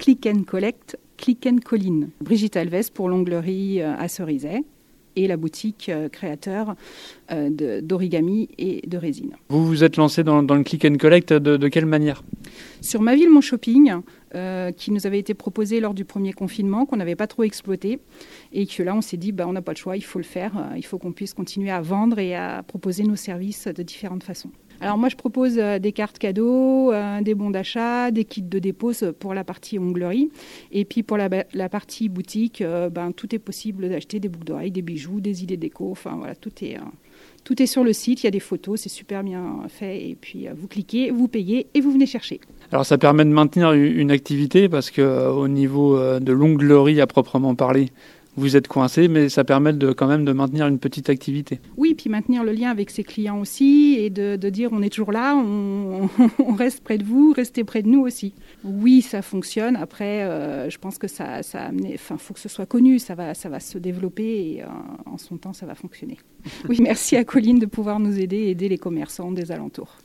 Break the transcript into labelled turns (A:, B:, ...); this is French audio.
A: Click and Collect, Click and Colline. Brigitte Alves pour l'onglerie à Cerizay et la boutique créateur d'origami et de résine.
B: Vous vous êtes lancé dans le Click and Collect de quelle manière ?
A: Sur Ma Ville, Mon Shopping, qui nous avait été proposé lors du premier confinement, qu'on n'avait pas trop exploité, et que là on s'est dit on n'a pas le choix, il faut le faire, il faut qu'on puisse continuer à vendre et à proposer nos services de différentes façons. Alors moi je propose des cartes cadeaux, des bons d'achat, des kits de dépose pour la partie onglerie, et puis pour la partie boutique, tout est possible d'acheter des boucles d'oreilles, des bijoux, des idées déco, enfin voilà, tout est sur le site, il y a des photos, c'est super bien fait, et puis vous cliquez, vous payez et vous venez chercher.
B: Alors ça permet de maintenir une activité parce qu'au niveau de l'onglerie à proprement parler, vous êtes coincé, mais ça permet quand même de maintenir une petite activité.
A: Oui, puis maintenir le lien avec ses clients aussi et de dire on est toujours là, on reste près de vous, restez près de nous aussi. Oui, ça fonctionne. Après, je pense que ça a amené, faut que ce soit connu, ça va se développer et en son temps, ça va fonctionner. Oui, merci à Colline de pouvoir nous aider et aider les commerçants des alentours.